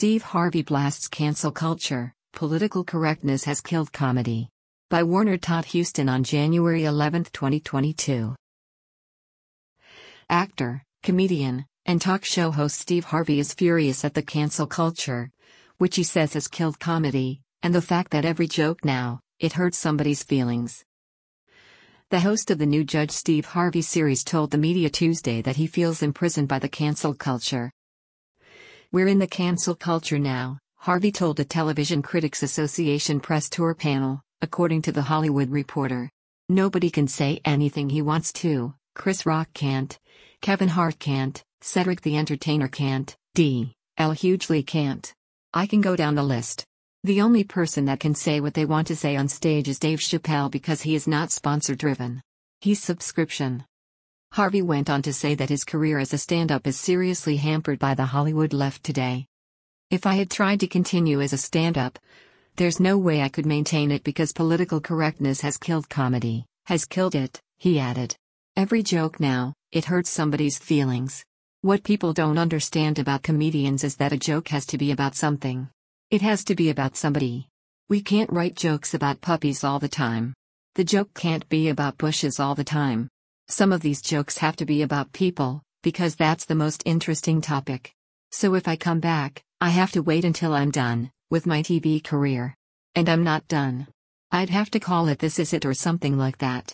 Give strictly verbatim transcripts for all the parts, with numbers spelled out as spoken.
Steve Harvey blasts cancel culture, political correctness has killed comedy. By Warner Todd Huston on January eleventh, twenty twenty-two. Actor, comedian, and talk show host Steve Harvey is furious at the cancel culture, which he says has killed comedy, and the fact that every joke now, it hurts somebody's feelings. The host of the new Judge Steve Harvey series told the media Tuesday that he feels imprisoned by the cancel culture. "We're in the cancel culture now," Harvey told a Television Critics Association press tour panel, according to The Hollywood Reporter. "Nobody can say anything he wants to. Chris Rock can't. Kevin Hart can't. Cedric the Entertainer can't. D L Hughley can't. I can go down the list. The only person that can say what they want to say on stage is Dave Chappelle because he is not sponsor-driven. He's subscription." Harvey went on to say that his career as a stand-up is seriously hampered by the Hollywood left today. "If I had tried to continue as a stand-up, there's no way I could maintain it because political correctness has killed comedy, has killed it," he added. "Every joke now, it hurts somebody's feelings. What people don't understand about comedians is that a joke has to be about something. It has to be about somebody. We can't write jokes about puppies all the time. The joke can't be about bushes all the time. Some of these jokes have to be about people, because that's the most interesting topic. So if I come back, I have to wait until I'm done with my T V career. And I'm not done. I'd have to call it This Is It or something like that."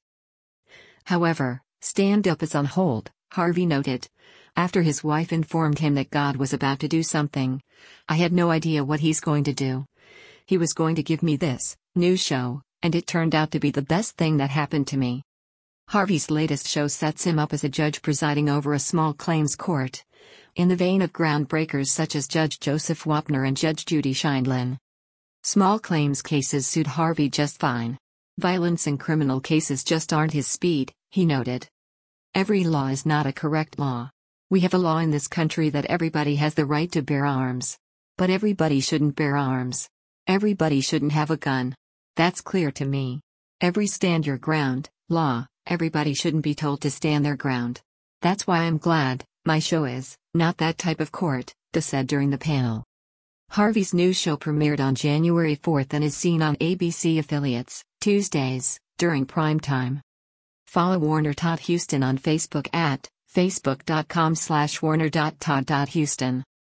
However, stand-up is on hold, Harvey noted. After his wife informed him that God was about to do something. "I had no idea what he's going to do. He was going to give me this new show, and it turned out to be the best thing that happened to me." Harvey's latest show sets him up as a judge presiding over a small claims court, in the vein of groundbreakers such as Judge Joseph Wapner and Judge Judy Sheindlin. Small claims cases suit Harvey just fine. Violence and criminal cases just aren't his speed, he noted. "Every law is not a correct law. We have a law in this country that everybody has the right to bear arms. But everybody shouldn't bear arms. Everybody shouldn't have a gun. That's clear to me. Every stand your ground law, everybody shouldn't be told to stand their ground. That's why I'm glad my show is not that type of court," De said during the panel. Harvey's new show premiered on January fourth and is seen on A B C affiliates, Tuesdays, during prime time. Follow Warner Todd Huston on Facebook at facebook dot com slash warner dot todd dot huston.